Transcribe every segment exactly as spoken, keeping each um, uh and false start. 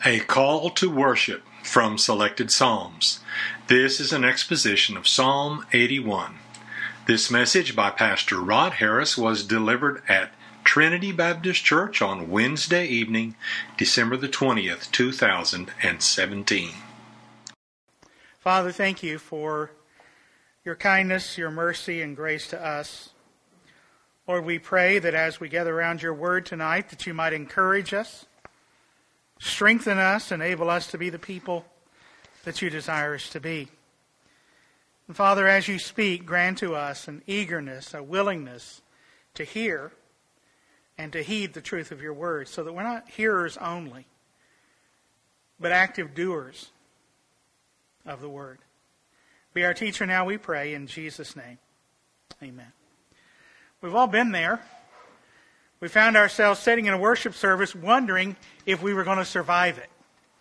A call to worship from selected Psalms. This is an exposition of Psalm eighty-one. This message by Pastor Rod Harris was delivered at Trinity Baptist Church on Wednesday evening, December the twentieth, two thousand seventeen. Father, thank you for your kindness, your mercy, and grace to us. Lord, we pray that as we gather around your word tonight, that you might encourage us, strengthen us, enable us to be the people that you desire us to be. And Father, as you speak, grant to us an eagerness, a willingness to hear and to heed the truth of your word, so that we're not hearers only, but active doers of the word. Be our teacher now, we pray, in Jesus' name. Amen. We've all been there. We found ourselves sitting in a worship service wondering if we were going to survive it.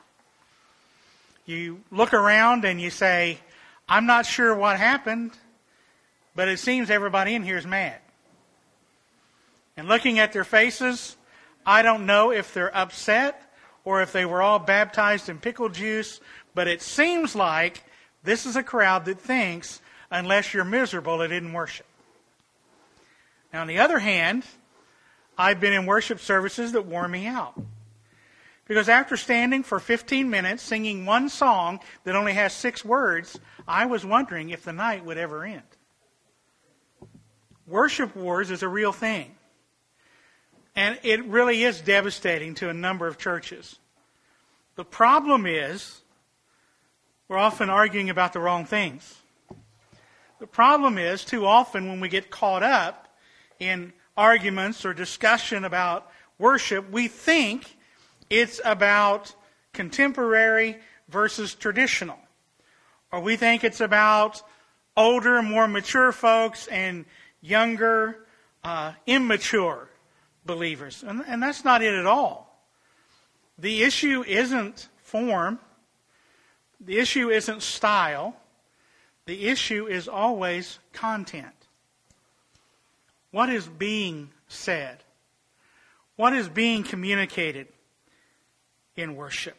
You look around and you say, I'm not sure what happened, but it seems everybody in here is mad. And looking at their faces, I don't know if they're upset or if they were all baptized in pickle juice, but it seems like this is a crowd that thinks, unless you're miserable, it didn't worship. Now, on the other hand, I've been in worship services that wore me out. Because after standing for fifteen minutes singing one song that only has six words, I was wondering if the night would ever end. Worship wars is a real thing. And it really is devastating to a number of churches. The problem is, we're often arguing about the wrong things. The problem is, too often when we get caught up in arguments or discussion about worship, we think it's about contemporary versus traditional. Or we think it's about older, more mature folks and younger, uh, immature believers. And, and that's not it at all. The issue isn't form. The issue isn't style. The issue is always content. What is being said? What is being communicated in worship?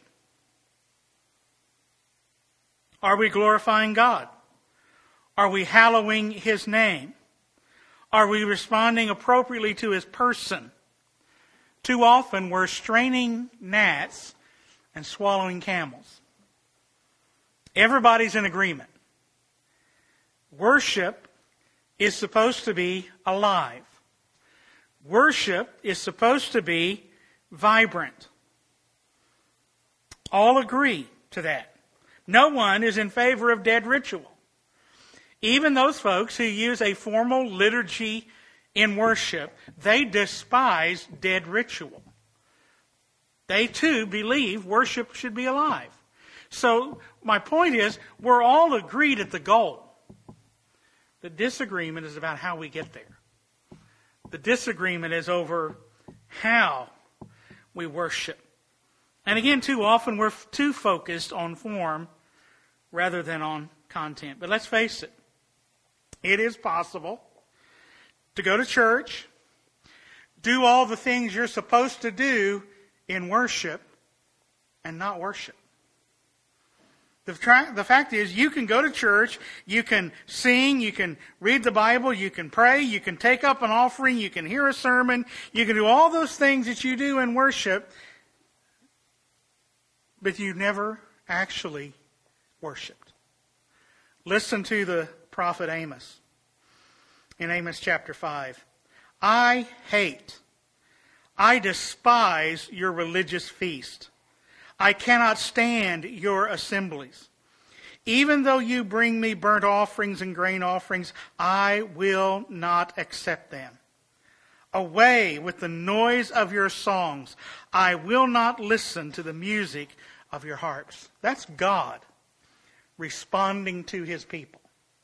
Are we glorifying God? Are we hallowing His name? Are we responding appropriately to His person? Too often we're straining gnats and swallowing camels. Everybody's in agreement. Worship is supposed to be alive. Worship is supposed to be vibrant. All agree to that. No one is in favor of dead ritual. Even those folks who use a formal liturgy in worship, they despise dead ritual. They too believe worship should be alive. So my point is, we're all agreed at the goal. The disagreement is about how we get there. The disagreement is over how we worship. And again, too often we're too focused on form rather than on content. But let's face it, it is possible to go to church, do all the things you're supposed to do in worship, and not worship. The, tra- the fact is, you can go to church, you can sing, you can read the Bible, you can pray, you can take up an offering, you can hear a sermon, you can do all those things that you do in worship, but you never actually worshiped. Listen to the prophet Amos in Amos chapter five. I hate, I despise your religious feast. I cannot stand your assemblies. Even though you bring me burnt offerings and grain offerings, I will not accept them. Away with the noise of your songs. I will not listen to the music of your harps. That's God responding to His people.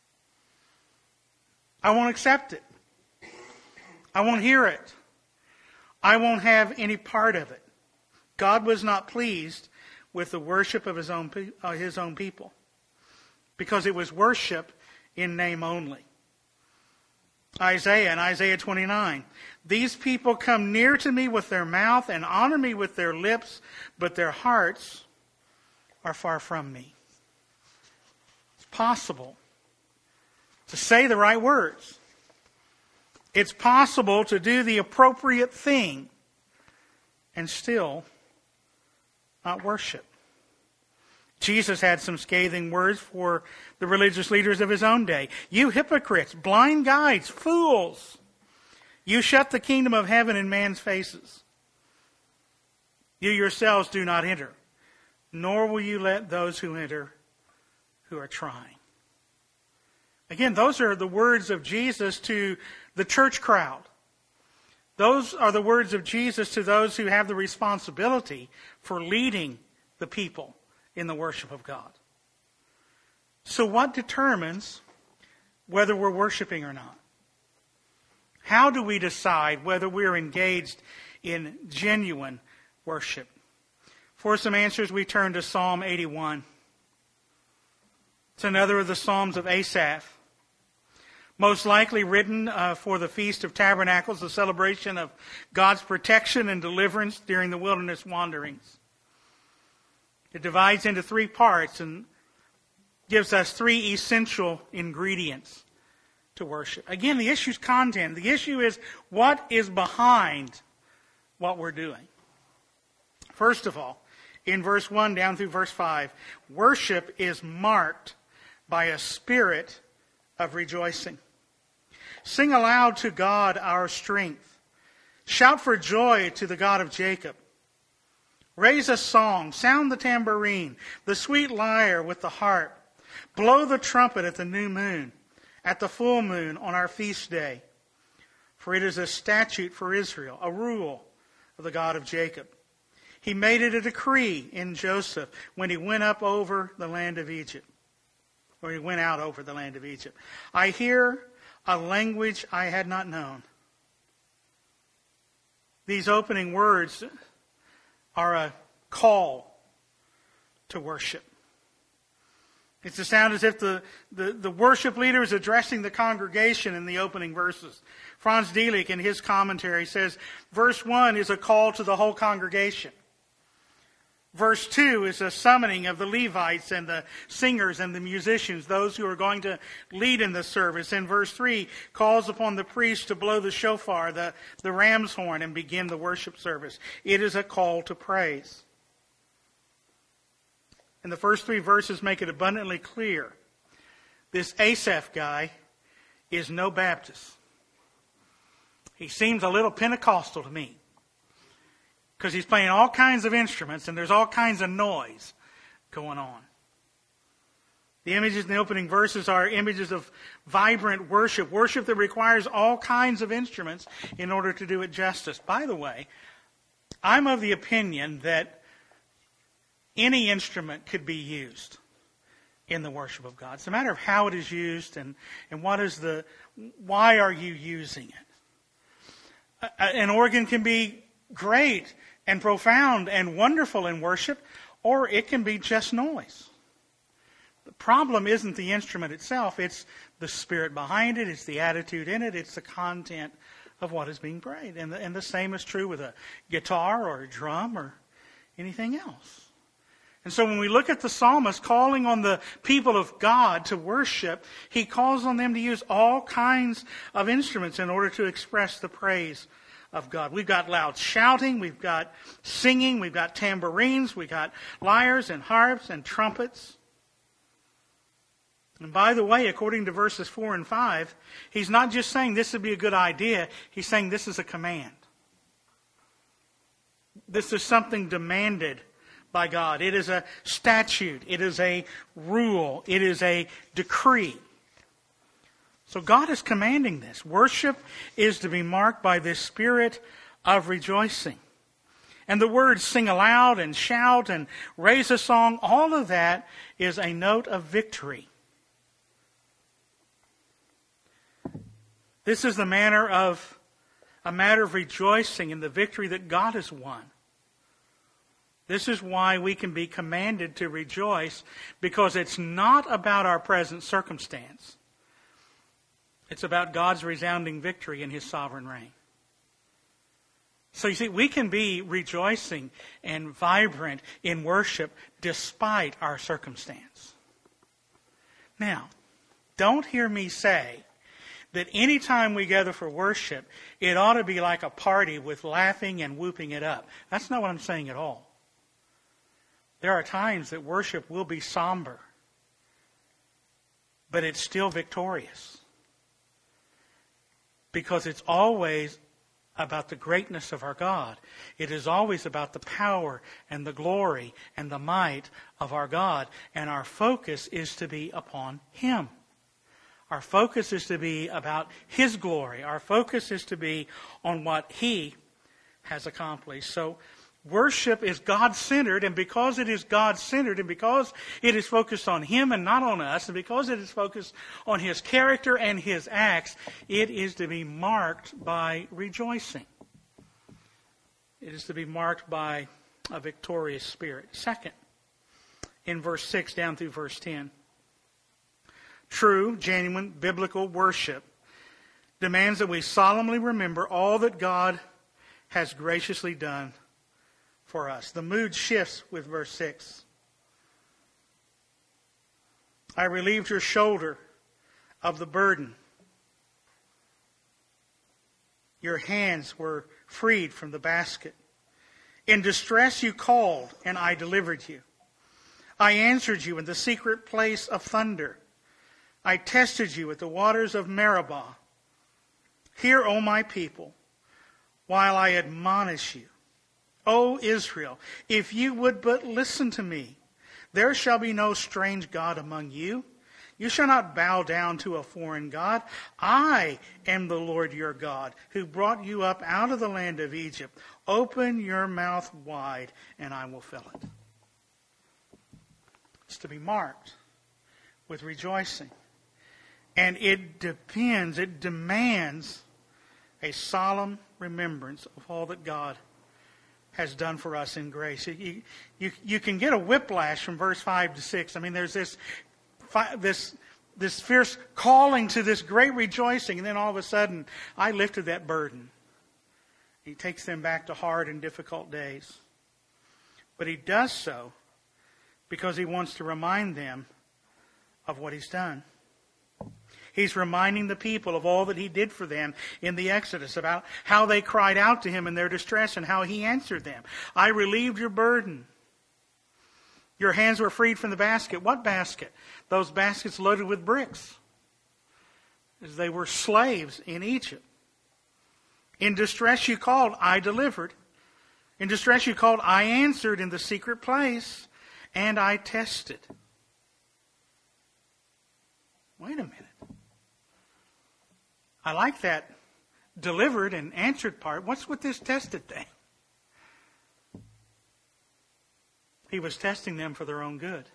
I won't accept it. I won't hear it. I won't have any part of it. God was not pleased with the worship of his own, uh, his own people, because it was worship in name only. Isaiah in Isaiah twenty-nine. These people come near to me with their mouth and honor me with their lips, but their hearts are far from me. It's possible to say the right words. It's possible to do the appropriate thing and still not worship. Jesus had some scathing words for the religious leaders of his own day. You hypocrites, blind guides, fools! You shut the kingdom of heaven in man's faces. You yourselves do not enter, nor will you let those who enter who are trying. Again, those are the words of Jesus to the church crowd. Those are the words of Jesus to those who have the responsibility for leading the people in the worship of God. So what determines whether we're worshiping or not? How do we decide whether we're engaged in genuine worship? For some answers, we turn to Psalm eighty-one. It's another of the Psalms of Asaph. Most likely written uh, for the Feast of Tabernacles, the celebration of God's protection and deliverance during the wilderness wanderings. It divides into three parts and gives us three essential ingredients to worship. Again, the issue is content. The issue is what is behind what we're doing. First of all, in verse one down through verse five, worship is marked by a spirit of rejoicing. Sing aloud to God our strength. Shout for joy to the God of Jacob. Raise a song, sound the tambourine, the sweet lyre with the harp. Blow the trumpet at the new moon, at the full moon on our feast day. For it is a statute for Israel, a rule of the God of Jacob. He made it a decree in Joseph when he went up over the land of Egypt. Or he went out over the land of Egypt. I hear a language I had not known. These opening words are a call to worship. It's to sound as if the, the, the worship leader is addressing the congregation in the opening verses. Franz Delitzsch in his commentary says, verse one is a call to the whole congregation. Verse two is a summoning of the Levites and the singers and the musicians, those who are going to lead in the service. And verse three calls upon the priest to blow the shofar, the, the ram's horn, and begin the worship service. It is a call to praise. And the first three verses make it abundantly clear. This Asaph guy is no Baptist. He seems a little Pentecostal to me. Because he's playing all kinds of instruments and there's all kinds of noise going on. The images in the opening verses are images of vibrant worship. Worship that requires all kinds of instruments in order to do it justice. By the way, I'm of the opinion that any instrument could be used in the worship of God. It's a matter of how it is used and, and what is the, why are you using it? An organ can be great and profound and wonderful in worship, or it can be just noise. The problem isn't the instrument itself, it's the spirit behind it, it's the attitude in it, it's the content of what is being prayed. And the, and the same is true with a guitar or a drum or anything else. And so when we look at the psalmist calling on the people of God to worship, he calls on them to use all kinds of instruments in order to express the praise of God. We've got loud shouting, we've got singing, we've got tambourines, we've got lyres and harps and trumpets. And by the way, according to verses four and five, he's not just saying this would be a good idea, he's saying this is a command. This is something demanded by God. It is a statute, it is a rule, it is a decree. So God is commanding this. Worship is to be marked by this spirit of rejoicing. And the words sing aloud and shout and raise a song, all of that is a note of victory. This is the manner of a matter of rejoicing in the victory that God has won. This is why we can be commanded to rejoice, because it's not about our present circumstance. It's about God's resounding victory in His sovereign reign. So you see, we can be rejoicing and vibrant in worship despite our circumstance. Now, don't hear me say that any time we gather for worship, it ought to be like a party with laughing and whooping it up. That's not what I'm saying at all. There are times that worship will be somber, but it's still victorious. Because it's always about the greatness of our God. It is always about the power and the glory and the might of our God. And our focus is to be upon Him. Our focus is to be about His glory. Our focus is to be on what He has accomplished. So worship is God-centered, and because it is God-centered, and because it is focused on Him and not on us, and because it is focused on His character and His acts, it is to be marked by rejoicing. It is to be marked by a victorious spirit. Second, in verse six down through verse ten, true, genuine, biblical worship demands that we solemnly remember all that God has graciously done for us. The mood shifts with verse six. I relieved your shoulder of the burden. Your hands were freed from the basket. In distress you called, and I delivered you. I answered you in the secret place of thunder. I tested you at the waters of Meribah. Hear, O my people, while I admonish you. O Israel, if you would but listen to me, there shall be no strange God among you. You shall not bow down to a foreign god. I am the Lord your God, who brought you up out of the land of Egypt. Open your mouth wide, and I will fill it. It's to be marked with rejoicing. And it depends, it demands a solemn remembrance of all that God has done for us in grace. You, you, you can get a whiplash from verse five to six. I mean, there's this, this, this fierce calling to this great rejoicing, and then all of a sudden, I lifted that burden. He takes them back to hard and difficult days. But He does so because He wants to remind them of what He's done. He's reminding the people of all that He did for them in the Exodus, about how they cried out to Him in their distress and how He answered them. I relieved your burden. Your hands were freed from the basket. What basket? Those baskets loaded with bricks, as they were slaves in Egypt. In distress you called, I delivered. In distress you called, I answered in the secret place, and I tested. Wait a minute. I like that delivered and answered part. What's with this tested thing? He was testing them for their own good.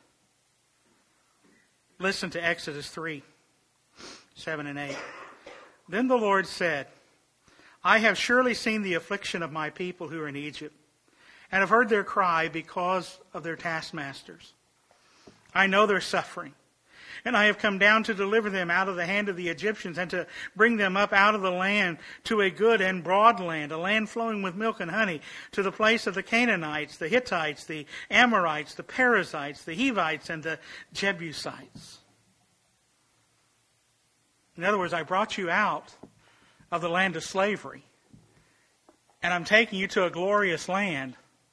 Listen to Exodus three, seven and eight. Then the Lord said, I have surely seen the affliction of my people who are in Egypt, and have heard their cry because of their taskmasters. I know their suffering. And I have come down to deliver them out of the hand of the Egyptians, and to bring them up out of the land to a good and broad land, a land flowing with milk and honey, to the place of the Canaanites, the Hittites, the Amorites, the Perizzites, the Hivites, and the Jebusites. In other words, I brought you out of the land of slavery, and I'm taking you to a glorious land,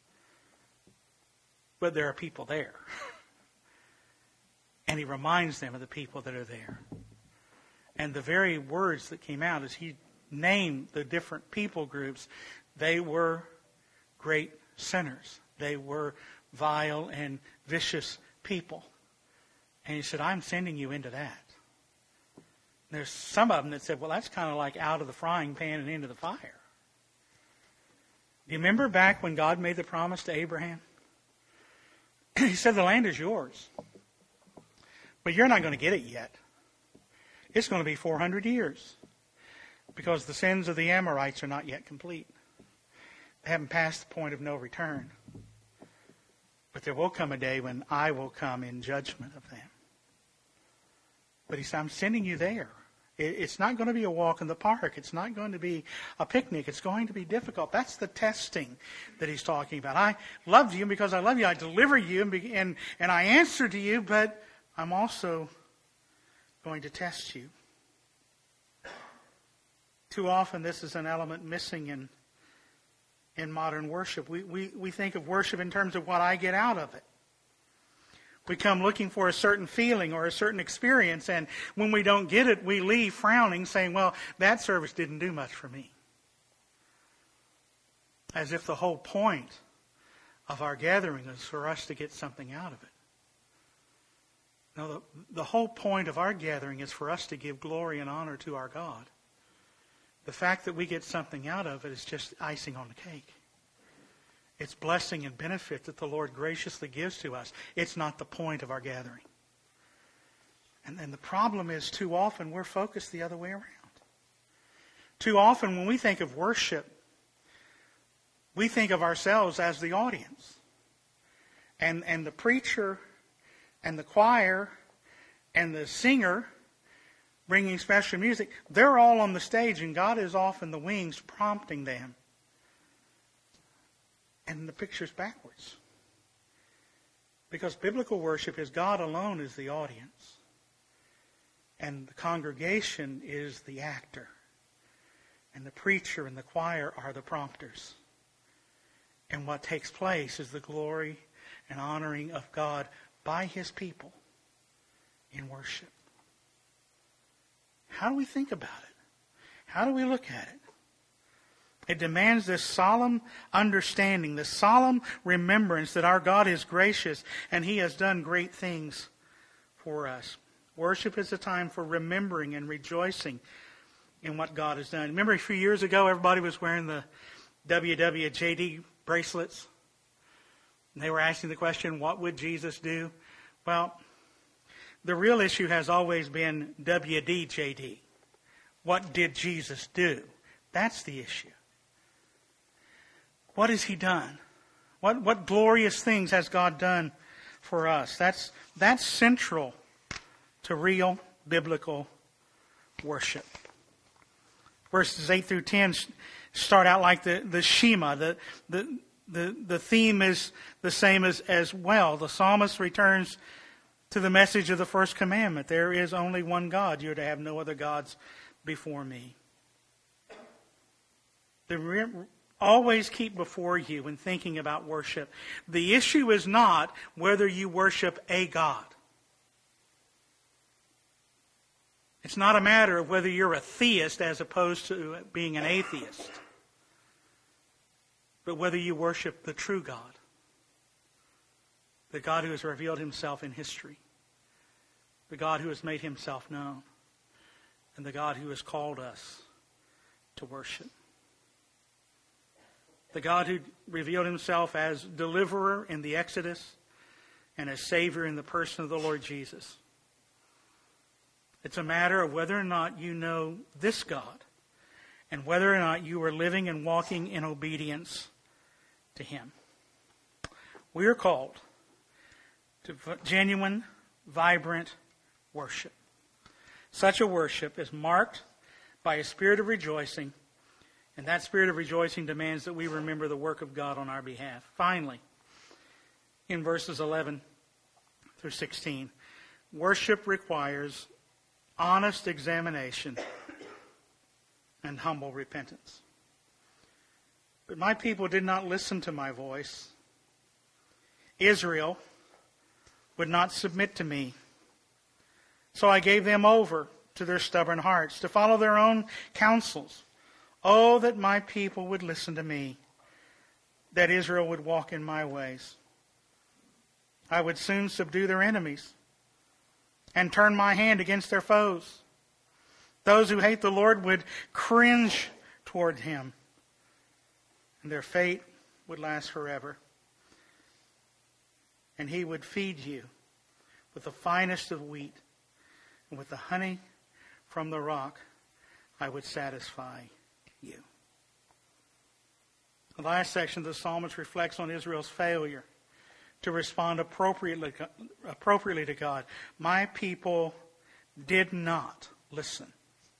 but there are people there. And He reminds them of the people that are there. And the very words that came out as He named the different people groups, they were great sinners. They were vile and vicious people. And He said, I'm sending you into that. And there's some of them that said, well, that's kind of like out of the frying pan and into the fire. Do you remember back when God made the promise to Abraham? He said, the land is yours. But you're not going to get it yet. It's going to be four hundred years. Because the sins of the Amorites are not yet complete. They haven't passed the point of no return. But there will come a day when I will come in judgment of them. But He said, I'm sending you there. It's not going to be a walk in the park. It's not going to be a picnic. It's going to be difficult. That's the testing that he's talking about. I love you, and because I love you, I deliver you, and, and, and I answer to you, but I'm also going to test you. Too often, this is an element missing in, in modern worship. We, we, we think of worship in terms of what I get out of it. We come looking for a certain feeling or a certain experience, and when we don't get it, we leave frowning, saying, well, that service didn't do much for me. As if the whole point of our gathering is for us to get something out of it. No, the, the whole point of our gathering is for us to give glory and honor to our God. The fact that we get something out of it is just icing on the cake. It's blessing and benefit that the Lord graciously gives to us. It's not the point of our gathering. And then the problem is too often we're focused the other way around. Too often when we think of worship, we think of ourselves as the audience. And, and the preacher and the choir and the singer bringing special music, they're all on the stage and God is off in the wings prompting them. And the picture's backwards. Because biblical worship is God alone is the audience. And the congregation is the actor. And the preacher and the choir are the prompters. And what takes place is the glory and honoring of God by His people in worship. How do we think about it? How do we look at it? It demands this solemn understanding, this solemn remembrance that our God is gracious and He has done great things for us. Worship is a time for remembering and rejoicing in what God has done. Remember a few years ago, everybody was wearing the W W J D bracelets? And they were asking the question, what would Jesus do? Well, the real issue has always been W D J D. What did Jesus do? That's the issue. What has He done? What what glorious things has God done for us? That's that's central to real biblical worship. Verses eight through ten start out like the, the Shema. The, the, the, the theme is the same as, as well. The psalmist returns to the message of the first commandment. There is only one God. You are to have no other gods before me. The Always keep before you when thinking about worship, the issue is not whether you worship a God. It's not a matter of whether you're a theist as opposed to being an atheist, but whether you worship the true God, the God who has revealed Himself in history, the God who has made Himself known, and the God who has called us to worship. The God who revealed Himself as deliverer in the Exodus and as Savior in the person of the Lord Jesus. It's a matter of whether or not you know this God and whether or not you are living and walking in obedience to Him. We are called to genuine, vibrant worship. Such a worship is marked by a spirit of rejoicing. And that spirit of rejoicing demands that we remember the work of God on our behalf. Finally, in verses eleven through sixteen, worship requires honest examination and humble repentance. But my people did not listen to my voice. Israel would not submit to me. So I gave them over to their stubborn hearts to follow their own counsels. Oh, that my people would listen to me, that Israel would walk in my ways. I would soon subdue their enemies and turn my hand against their foes. Those who hate the Lord would cringe toward Him, and their fate would last forever. And He would feed you with the finest of wheat, and with the honey from the rock I would satisfy you. The last section of the psalmist reflects on Israel's failure to respond appropriately, appropriately to God. My people did not listen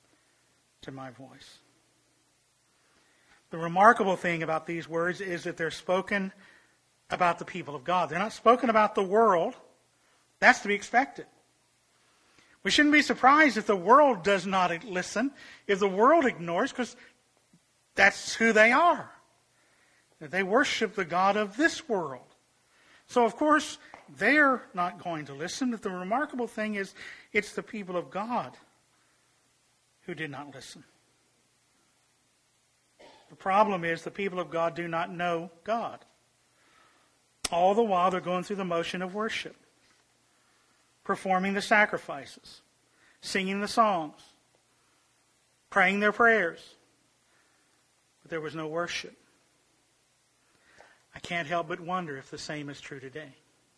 to my voice. The remarkable thing about these words is that they're spoken about the people of God. They're not spoken about the world. That's to be expected. We shouldn't be surprised if the world does not listen, if the world ignores, because that's who they are. They worship the God of this world. So, of course, they're not going to listen. But the remarkable thing is, it's the people of God who did not listen. The problem is the people of God do not know God. All the while they're going through the motion of worship, performing the sacrifices, singing the songs, praying their prayers. But there was no worship. I can't help but wonder if the same is true today.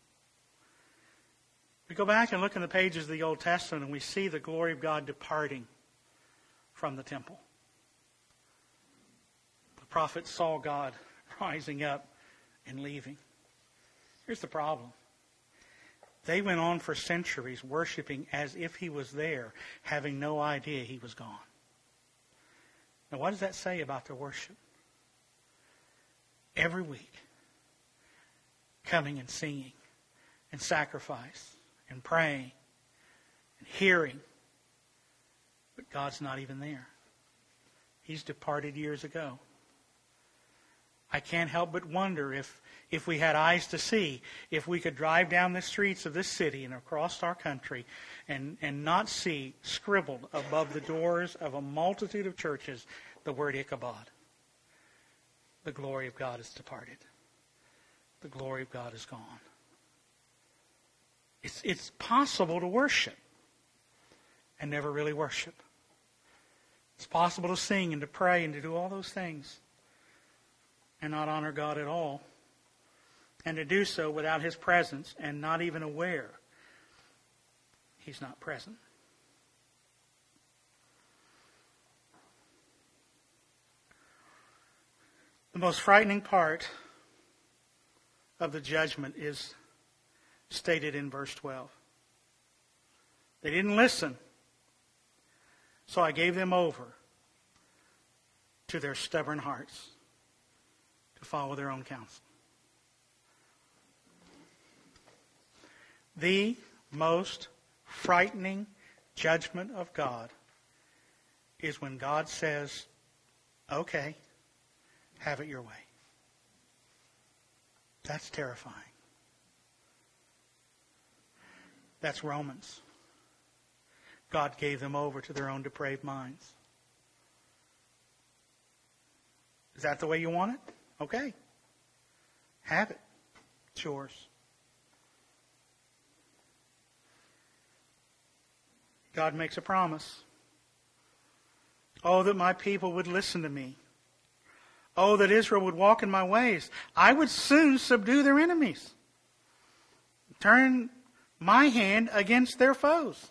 We go back and look in the pages of the Old Testament and we see the glory of God departing from the temple. The prophet saw God rising up and leaving. Here's the problem. They went on for centuries worshiping as if he was there, having no idea he was gone. Now, what does that say about their worship? Every week, coming and singing and sacrifice and praying and hearing, but God's not even there. He's departed years ago. I can't help but wonder if, if we had eyes to see, if we could drive down the streets of this city and across our country and, and not see scribbled above the doors of a multitude of churches the word Ichabod. The glory of God is departed. The glory of God is gone. It's, it's possible to worship and never really worship. It's possible to sing and to pray and to do all those things and not honor God at all, and to do so without His presence and not even aware He's not present. The most frightening part of the judgment is stated in verse twelve. They didn't listen, so I gave them over to their stubborn hearts to follow their own counsel. The most frightening judgment of God is when God says, okay, have it your way. That's terrifying. That's Romans. God gave them over to their own depraved minds. Is that the way you want it? Okay. Have it. It's yours. God makes a promise. Oh, that my people would listen to me. Oh, that Israel would walk in my ways. I would soon subdue their enemies. Turn my hand against their foes.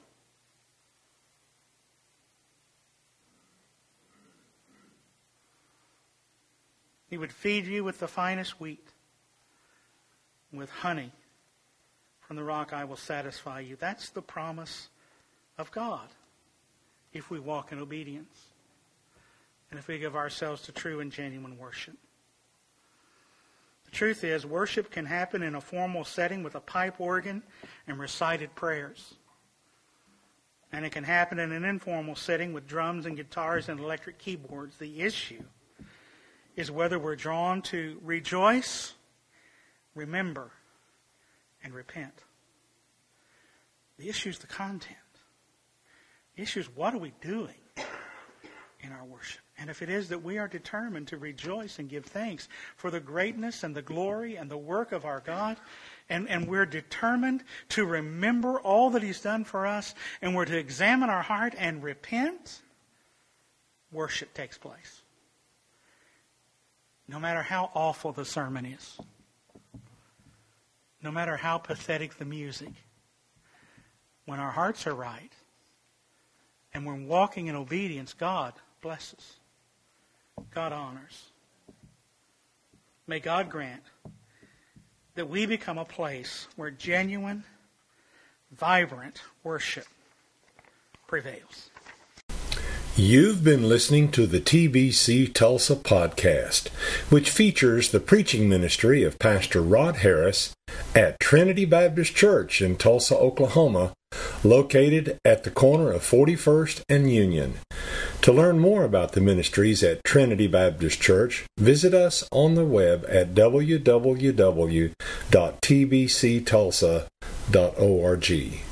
He would feed you with the finest wheat. With honey from the rock I will satisfy you. That's the promise of God if we walk in obedience and if we give ourselves to true and genuine worship. The truth is, worship can happen in a formal setting with a pipe organ and recited prayers. And it can happen in an informal setting with drums and guitars and electric keyboards. The issue is whether we're drawn to rejoice, remember, and repent. The issue is the content. The issue is, what are we doing in our worship? And if it is that we are determined to rejoice and give thanks for the greatness and the glory and the work of our God, and, and we're determined to remember all that He's done for us, and we're to examine our heart and repent, worship takes place. No matter how awful the sermon is, no matter how pathetic the music, when our hearts are right and we're walking in obedience, God blesses. God honors. May God grant that we become a place where genuine, vibrant worship prevails. You've been listening to the T B C Tulsa podcast, which features the preaching ministry of Pastor Rod Harris at Trinity Baptist Church in Tulsa, Oklahoma, located at the corner of forty-first and Union. To learn more about the ministries at Trinity Baptist Church, visit us on the web at w w w dot t b c tulsa dot org.